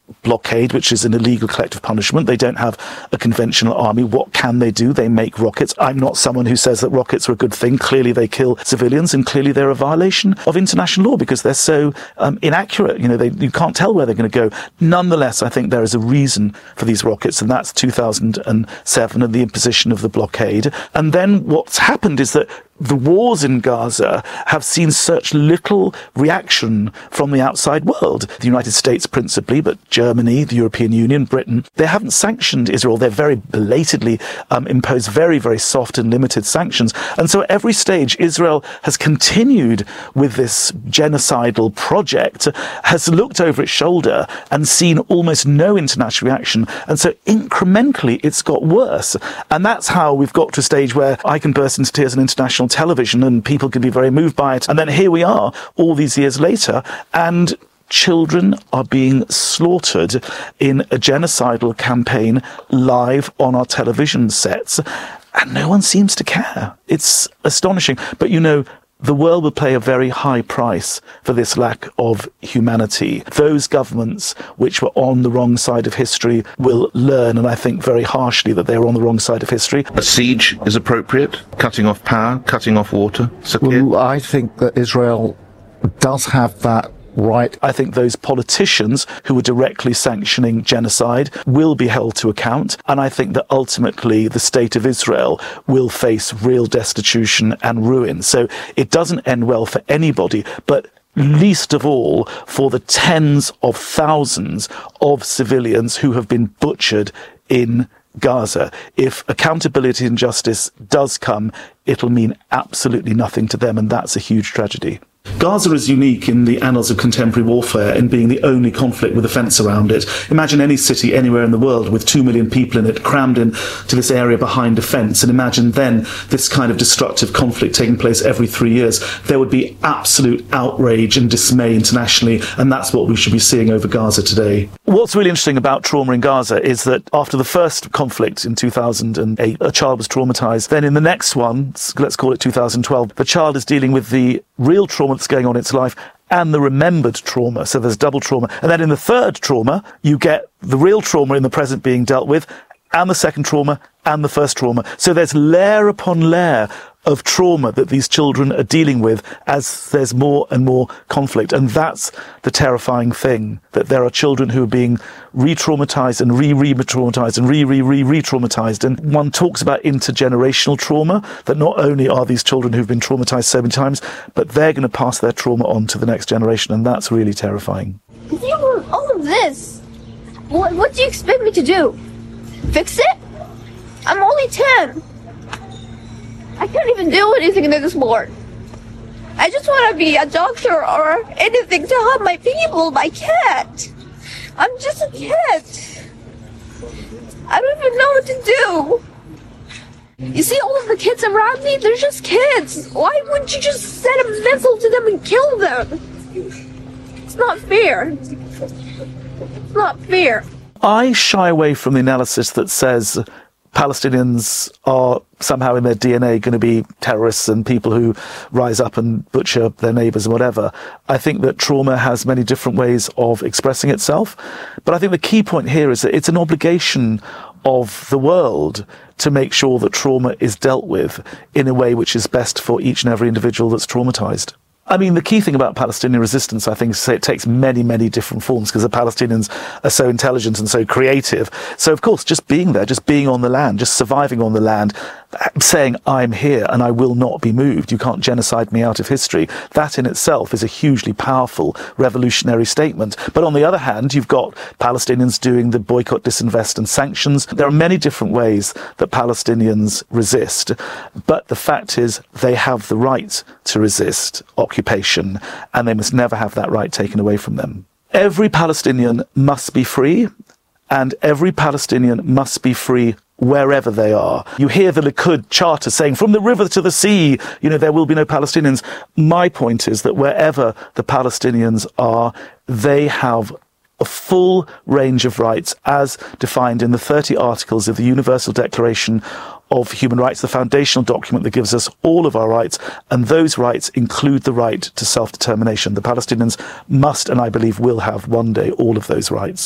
blockade, which is an illegal collective punishment. They don't have a conventional army. What can they do? They make rockets. I'm not someone who says that rockets are a good thing. Clearly they kill civilians, and clearly they're a violation of international law because they're so um, inaccurate. You know, they, you can't tell where they're going to go. Nonetheless, I think there is a reason for these rockets, and that's two thousand seven and the imposition of the blockade. And then what's happened is that the wars in Gaza have seen such little reaction from the outside world. The United States principally, but Germany, the European Union, Britain, they haven't sanctioned Israel. They're very belatedly um, imposed very, very soft and limited sanctions. And so at every stage, Israel has continued with this genocidal project, has looked over its shoulder and seen almost no international reaction. And so incrementally, it's got worse. And that's how we've got to a stage where I can burst into tears on international television and people can be very moved by it. And then here we are all these years later, and children are being slaughtered in a genocidal campaign live on our television sets, and no one seems to care. It's astonishing. But you know, the world will pay a very high price for this lack of humanity. Those governments which were on the wrong side of history will learn, and I think very harshly, that they're on the wrong side of history. A siege is appropriate, cutting off power, cutting off water. Well, I think that Israel does have that right. I think those politicians who were directly sanctioning genocide will be held to account, and I think that ultimately the state of Israel will face real destitution and ruin. So it doesn't end well for anybody, but least of all for the tens of thousands of civilians who have been butchered in Gaza. If accountability and justice does come, it'll mean absolutely nothing to them, and that's a huge tragedy. Gaza is unique in the annals of contemporary warfare in being the only conflict with a fence around it. Imagine any city anywhere in the world with two million people in it crammed in to this area behind a fence, and imagine then this kind of destructive conflict taking place every three years. There would be absolute outrage and dismay internationally, and that's what we should be seeing over Gaza today. What's really interesting about trauma in Gaza is that after the first conflict in two thousand eight, a child was traumatized. Then in the next one, let's call it two thousand twelve, the child is dealing with the real trauma that's going on in its life and the remembered trauma. So there's double trauma. And then in the third trauma, you get the real trauma in the present being dealt with, and the second trauma, and the first trauma. So there's layer upon layer of trauma that these children are dealing with as there's more and more conflict. And that's the terrifying thing, that there are children who are being re-traumatized and re-re-traumatized and re-re-re-re-traumatized. And one talks about intergenerational trauma, that not only are these children who've been traumatized so many times, but they're going to pass their trauma on to the next generation. And that's really terrifying. If you want all of this, what, what do you expect me to do? Fix it? I'm only ten. I can't even do anything anymore. I just want to be a doctor or anything to help my people, but I can't. I'm just a kid. I don't even know what to do. You see all of the kids around me? They're just kids. Why wouldn't you just send a missile to them and kill them? It's not fair. It's not fair. I shy away from the analysis that says Palestinians are somehow in their D N A going to be terrorists and people who rise up and butcher their neighbours and whatever. I think that trauma has many different ways of expressing itself. But I think the key point here is that it's an obligation of the world to make sure that trauma is dealt with in a way which is best for each and every individual that's traumatised. I mean, the key thing about Palestinian resistance, I think, is it takes many, many different forms because the Palestinians are so intelligent and so creative. So, of course, just being there, just being on the land, just surviving on the land, saying, I'm here and I will not be moved. You can't genocide me out of history. That in itself is a hugely powerful revolutionary statement. But on the other hand, you've got Palestinians doing the boycott, disinvest and sanctions. There are many different ways that Palestinians resist. But the fact is they have the right to resist occupation, and they must never have that right taken away from them. Every Palestinian must be free, and every Palestinian must be free wherever they are. You hear the Likud charter saying, from the river to the sea, you know, there will be no Palestinians. My point is that wherever the Palestinians are, they have a full range of rights as defined in the thirty articles of the Universal Declaration of Human Rights, the foundational document that gives us all of our rights, and those rights include the right to self-determination. The Palestinians must, and I believe will have one day, all of those rights.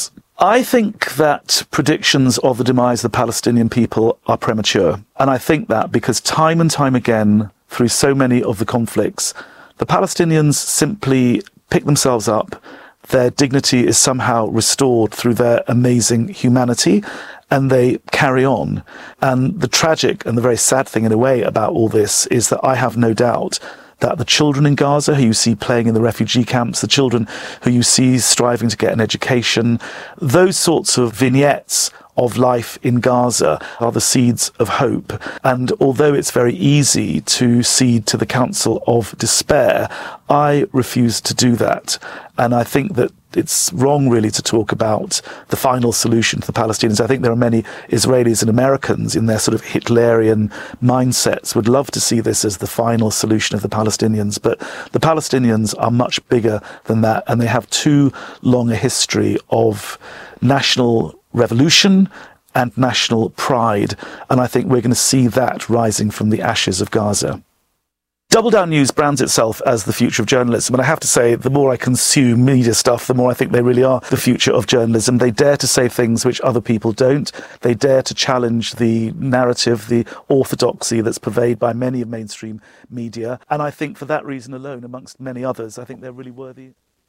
I think that predictions of the demise of the Palestinian people are premature. And I think that because time and time again, through so many of the conflicts, the Palestinians simply pick themselves up. Their dignity is somehow restored through their amazing humanity, and they carry on. And the tragic and the very sad thing in a way about all this is that I have no doubt that the children in Gaza who you see playing in the refugee camps, the children who you see striving to get an education, those sorts of vignettes of life in Gaza are the seeds of hope. And although it's very easy to cede to the counsel of despair, I refuse to do that. And I think that it's wrong really to talk about the final solution to the Palestinians. I think there are many Israelis and Americans in their sort of Hitlerian mindsets would love to see this as the final solution of the Palestinians. But the Palestinians are much bigger than that, and they have too long a history of national revolution and national pride. And I think we're going to see that rising from the ashes of Gaza. Double Down News brands itself as the future of journalism, and I have to say, the more I consume media stuff, the more I think they really are the future of journalism. They dare to say things which other people don't. They dare to challenge the narrative, the orthodoxy that's pervaded by many of mainstream media. And I think for that reason alone, amongst many others, I think they're really worthy.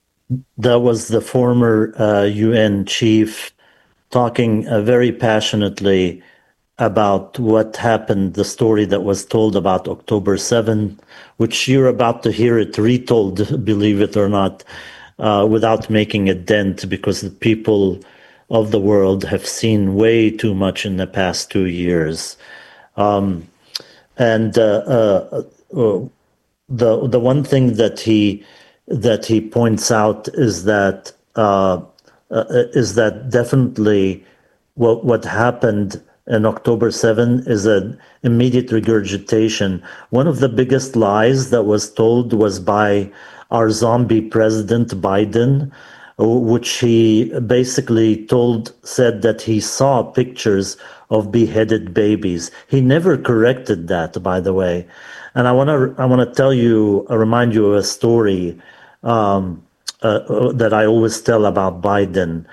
That was the former uh, U N chief talking uh, very passionately about what happened, the story that was told about October seventh, which you're about to hear it retold, believe it or not, uh, without making a dent, because the people of the world have seen way too much in the past two years. Um, and uh, uh, uh, the the one thing that he that he points out is that uh, uh, is that definitely what what happened and October seventh is an immediate regurgitation. One of the biggest lies that was told was by our zombie president, Biden, which he basically told, said that he saw pictures of beheaded babies. He never corrected that, by the way. And I want to I want to tell you, uh, remind you of a story um, uh, that I always tell about Biden.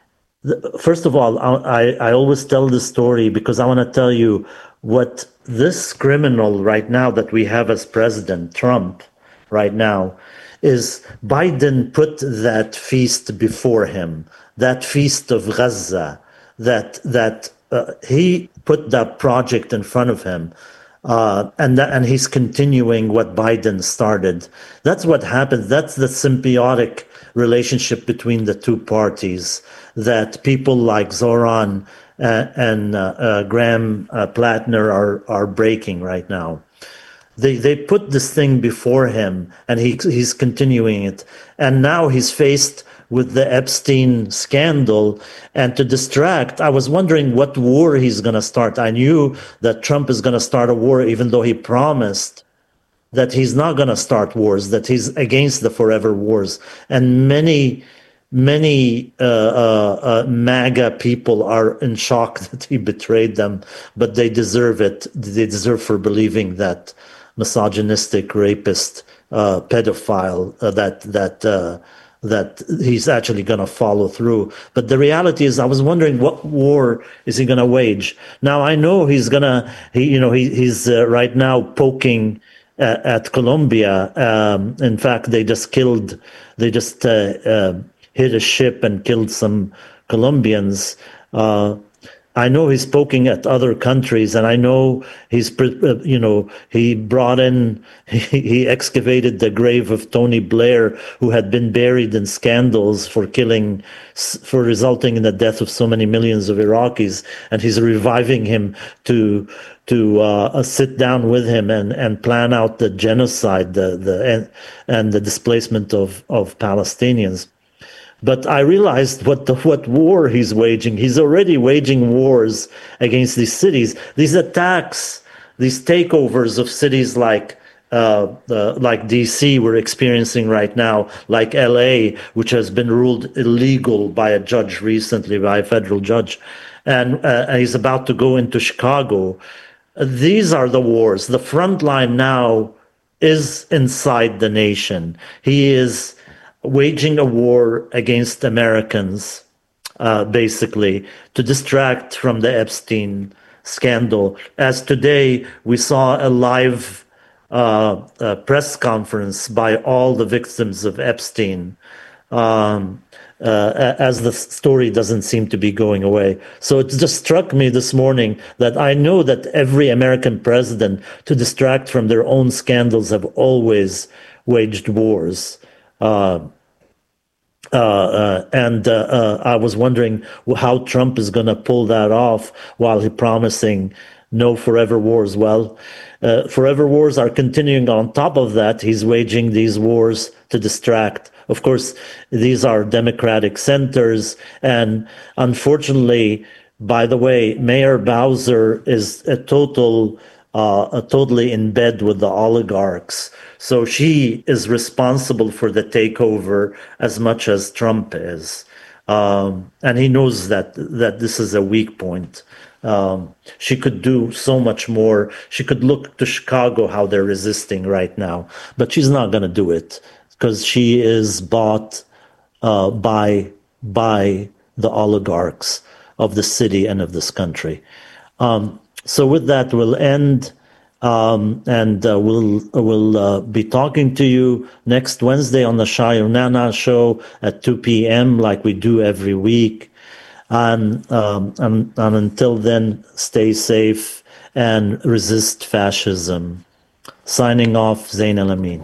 First of all, I, I always tell this story because I want to tell you what this criminal right now that we have as president, Trump, right now, is Biden put that feast before him, that feast of Gaza, that that uh, he put that project in front of him. Uh, and that, and he's continuing what Biden started. That's what happens. That's the symbiotic relationship between the two parties that people like Zoran uh, and uh, uh, Graham uh, Plattner are are breaking right now. They they put this thing before him, and he he's continuing it. And now he's faced with the Epstein scandal, and to distract, I was wondering what war he's going to start. I knew that Trump is going to start a war, even though he promised that he's not going to start wars, that he's against the forever wars. And many, many uh, uh, uh, MAGA people are in shock that he betrayed them, but they deserve it. They deserve for believing that misogynistic, rapist, uh, pedophile, uh, that that. Uh, that he's actually going to follow through. But the reality is, I was wondering, what war is he going to wage? Now, I know he's going to, he, you know, he, he's uh, right now poking uh, at Colombia. Um, in fact, they just killed, they just uh, uh, hit a ship and killed some Colombians. Uh, I know he's poking at other countries, and I know he's, you know, he brought in, he, he excavated the grave of Tony Blair, who had been buried in scandals for killing, for resulting in the death of so many millions of Iraqis, and he's reviving him to to uh, sit down with him and, and plan out the genocide, the the and, and the displacement of of Palestinians. But I realized what the, what war he's waging. He's already waging wars against these cities. These attacks, these takeovers of cities like uh, uh, like D C we're experiencing right now, like L A, which has been ruled illegal by a judge recently, by a federal judge, and uh, he's about to go into Chicago. These are the wars. The front line now is inside the nation. He is waging a war against Americans, uh, basically, to distract from the Epstein scandal. As today, we saw a live uh, uh, press conference by all the victims of Epstein, um, uh, as the story doesn't seem to be going away. So it just struck me this morning that I know that every American president, to distract from their own scandals, have always waged wars. Uh, uh, uh, and uh, uh, I was wondering how Trump is going to pull that off while he's promising no forever wars. Well, uh, forever wars are continuing. On top of that, he's waging these wars to distract. Of course, these are Democratic centers. And unfortunately, by the way, Mayor Bowser is a total, uh, a totally in bed with the oligarchs. So she is responsible for the takeover as much as Trump is. Um, and he knows that, that this is a weak point. Um, she could do so much more. She could look to Chicago, how they're resisting right now, but she's not going to do it because she is bought uh, by by the oligarchs of the city and of this country. Um, so with that, we'll end, um, and uh, we'll we'll uh, be talking to you next Wednesday on the Shai Nana show at two p.m. like we do every week. And, um, and, and until then, stay safe and resist fascism. Signing off, Zain El-Amin.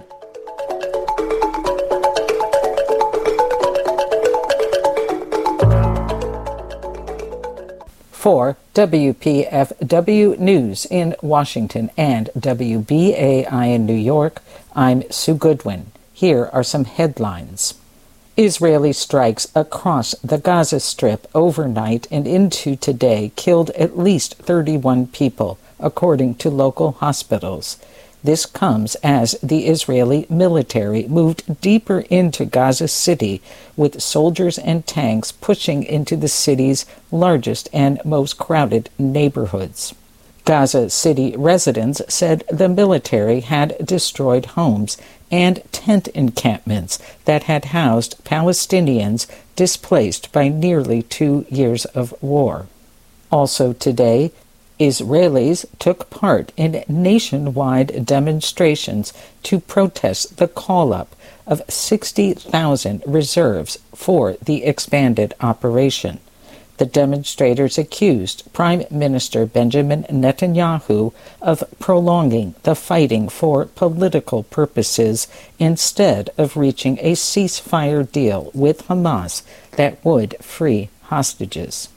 For W P F W News in Washington and W B A I in New York, I'm Sue Goodwin. Here are some headlines. Israeli strikes across the Gaza Strip overnight and into today killed at least thirty-one people, according to local hospitals. This comes as the Israeli military moved deeper into Gaza City, with soldiers and tanks pushing into the city's largest and most crowded neighborhoods. Gaza City residents said the military had destroyed homes and tent encampments that had housed Palestinians displaced by nearly two years of war. Also today, Israelis took part in nationwide demonstrations to protest the call-up of sixty thousand reserves for the expanded operation. The demonstrators accused Prime Minister Benjamin Netanyahu of prolonging the fighting for political purposes instead of reaching a ceasefire deal with Hamas that would free hostages.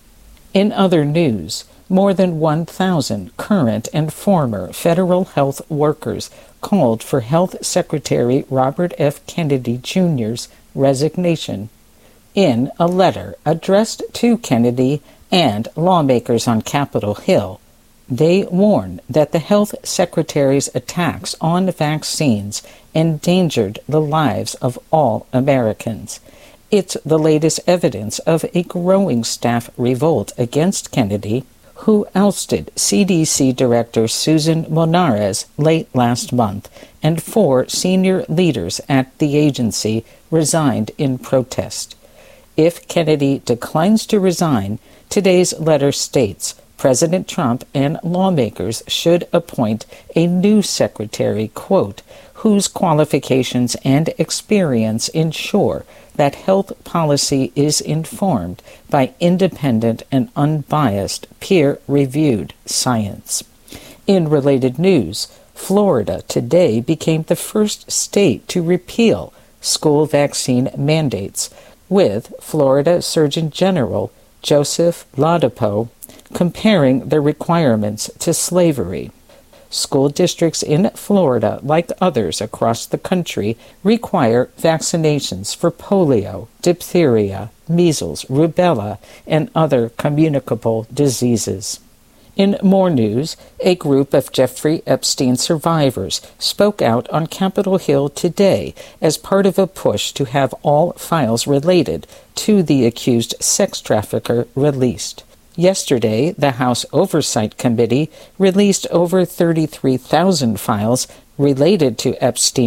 In other news, more than one thousand current and former federal health workers called for Health Secretary Robert F. Kennedy Junior's resignation. In a letter addressed to Kennedy and lawmakers on Capitol Hill, they warn that the health secretary's attacks on vaccines endangered the lives of all Americans. It's the latest evidence of a growing staff revolt against Kennedy, who ousted C D C Director Susan Monares late last month, and four senior leaders at the agency resigned in protest. If Kennedy declines to resign, today's letter states President Trump and lawmakers should appoint a new secretary, quote, whose qualifications and experience ensure that health policy is informed by independent and unbiased peer-reviewed science. In related news, Florida today became the first state to repeal school vaccine mandates, with Florida Surgeon General Joseph Ladapo comparing the requirements to slavery. School districts in Florida, like others across the country, require vaccinations for polio, diphtheria, measles, rubella, and other communicable diseases. In more news, a group of Jeffrey Epstein survivors spoke out on Capitol Hill today as part of a push to have all files related to the accused sex trafficker released. Yesterday, the House Oversight Committee released over thirty-three thousand files related to Epstein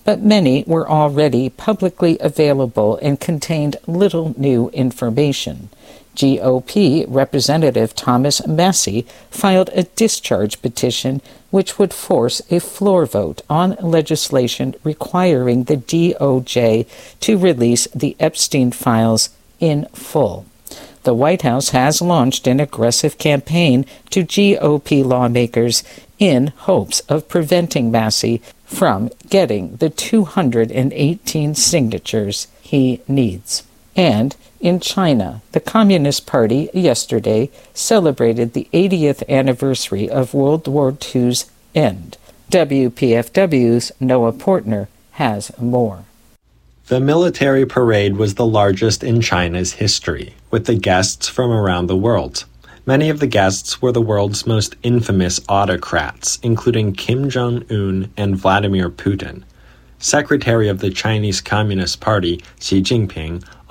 but many were already publicly available and contained little new information. G O P Representative Thomas Massie filed a discharge petition which would force a floor vote on legislation requiring the D O J to release the Epstein files in full. The White House has launched an aggressive campaign to G O P lawmakers in hopes of preventing Massie from getting the two hundred eighteen signatures he needs. And in China, the Communist Party yesterday celebrated the eightieth anniversary of World War Two's end. W P F W's Noah Portner has more. The military parade was the largest in China's history, with the guests from around the world. Many of the guests were the world's most infamous autocrats, including Kim Jong-un and Vladimir Putin. Secretary of the Chinese Communist Party, Xi Jinping,